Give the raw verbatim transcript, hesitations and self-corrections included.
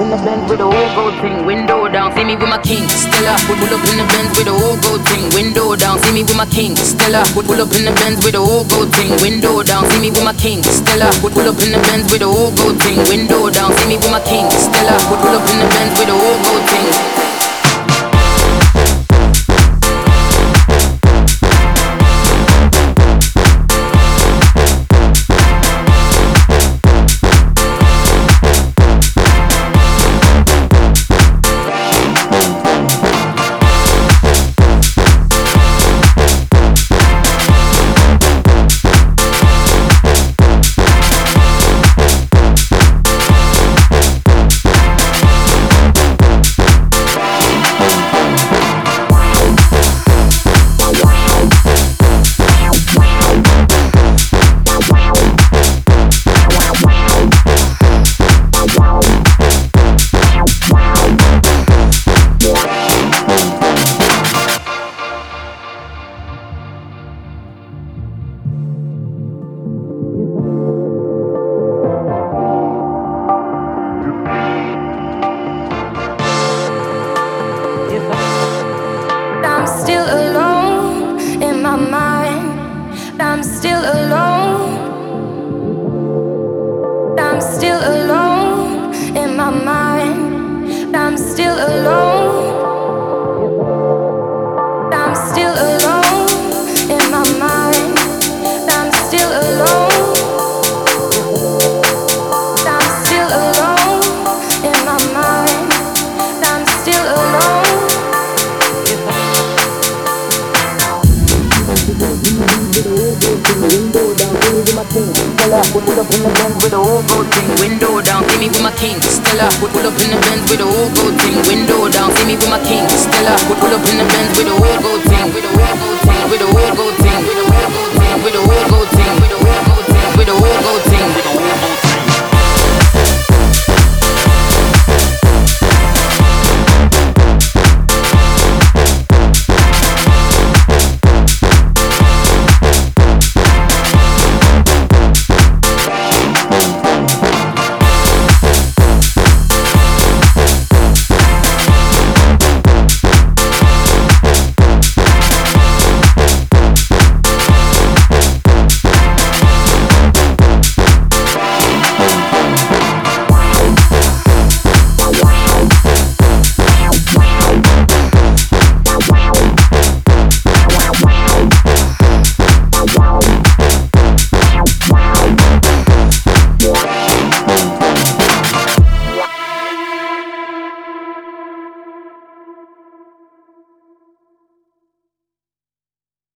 in the Benz with a whole gold thing, window down. See me with my king, Stella. Pull up in the Benz with a whole gold thing, window down. See me with my king, Stella. Pull up in the Benz with a whole gold thing, window down. See me with my king, Stella. Pull up in the Benz with a whole gold thing, window down. See me with my king, Stella. Pull up in the Benz with a whole gold thing. Pull up in the Benz with a whole gold thing, window down. See me with my king, Stella. Pull up in the Benz with a whole gold thing, window down. See me with my king, Stella. Pull up in the Benz with a whole gold thing, with a whole gold thing, with a whole gold thing, with a whole gold thing, with a whole gold thing.